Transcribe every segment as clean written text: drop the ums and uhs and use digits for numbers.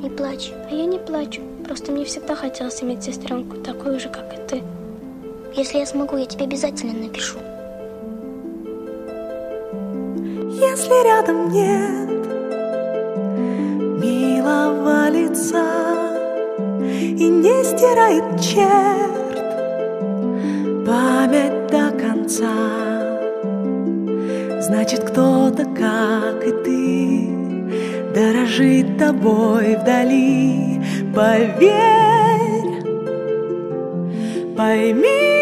Не плачь. А я не плачу. Просто мне всегда хотелось иметь сестренку, такую же, как и ты. Если я смогу, я тебе обязательно напишу. Если рядом нет милого лица и не стирает черт память до конца, значит, кто-то, как и ты, дорожит тобой вдали. Поверь, пойми,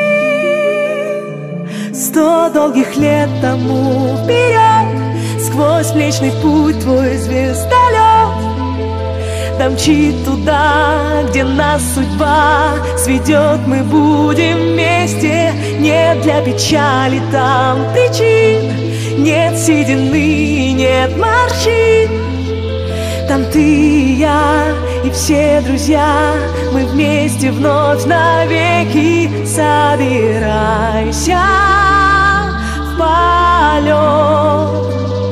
100 долгих лет тому вперед, сквозь Млечный Путь твой звездолет домчит туда, где нас судьба сведет. Мы будем вместе, нет для печали там причин, нет седины, нет морщин. Там ты и я, и все друзья, мы вместе вновь навеки. Собирайся в полет.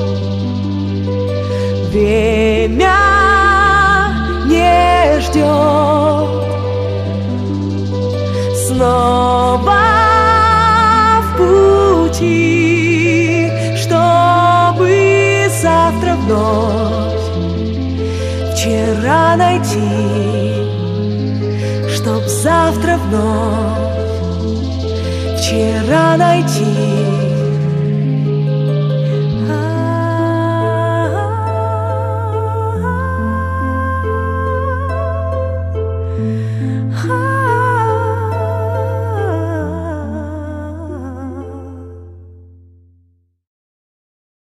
Время не ждет. Снова в пути, чтобы завтра вновь вчера найти, чтоб завтра вновь вчера найти.